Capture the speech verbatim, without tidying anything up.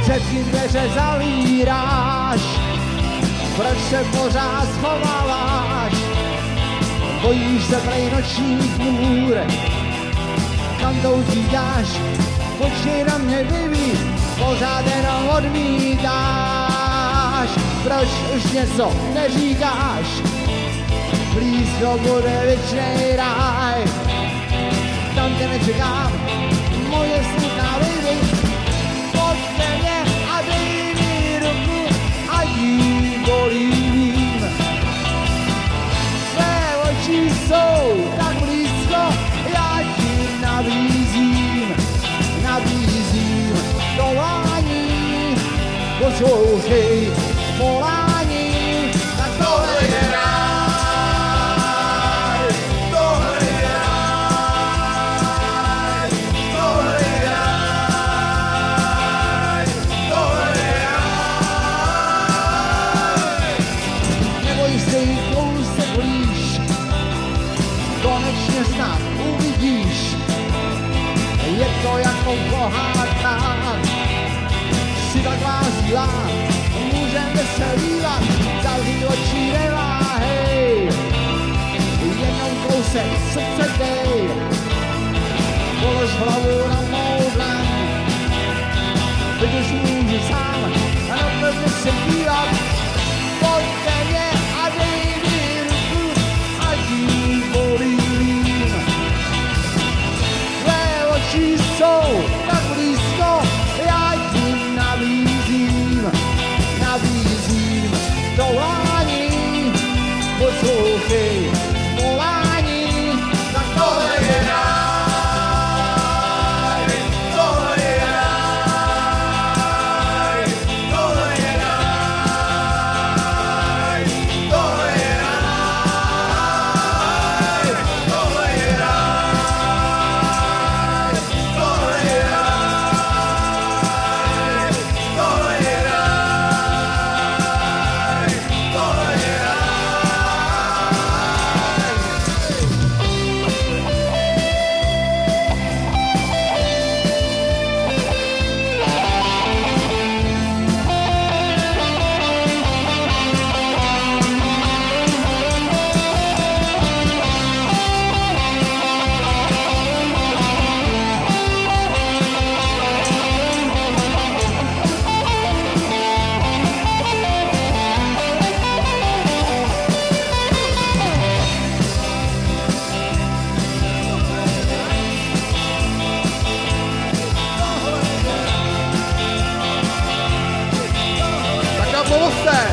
před tím dveře zavíráš? Proč se pořád schováváš? Bojíš se prej nočních můr? Kam to utíkáš? Počkej na mě, baby, pořád jenom odmítáš. Proč už něco neříkáš? Blízko bude věčnej ráj. Tam tě nečekám, moje smutná baby. Pojď ke mně a dej mi ruku, ať jí bolím. Tvé oči jsou tak blízko, já ti nabízím, nabízím volání. Poslouchej volání, tak tohle je ráj. Je to jako v pohádkách, si tak lázivá, můžeme se lívat, zavřít oči neváhej, jenom kousek srdce dej, polož hlavu na mou dlaň, teď už můžu sám a na tebe se dívat, pojď ke mně a dej mi ruku, ať jí bolím. Tvé oči jsou tak blízko, já ti nabízím, nabízím volání, poslouchej volání, tak tohle je ráj, tohle je ráj, tohle je ráj, tohle je ráj, tohle je ráj. Tohle je ráj, tohle je ráj, tohle je ráj. Tak a pomozte!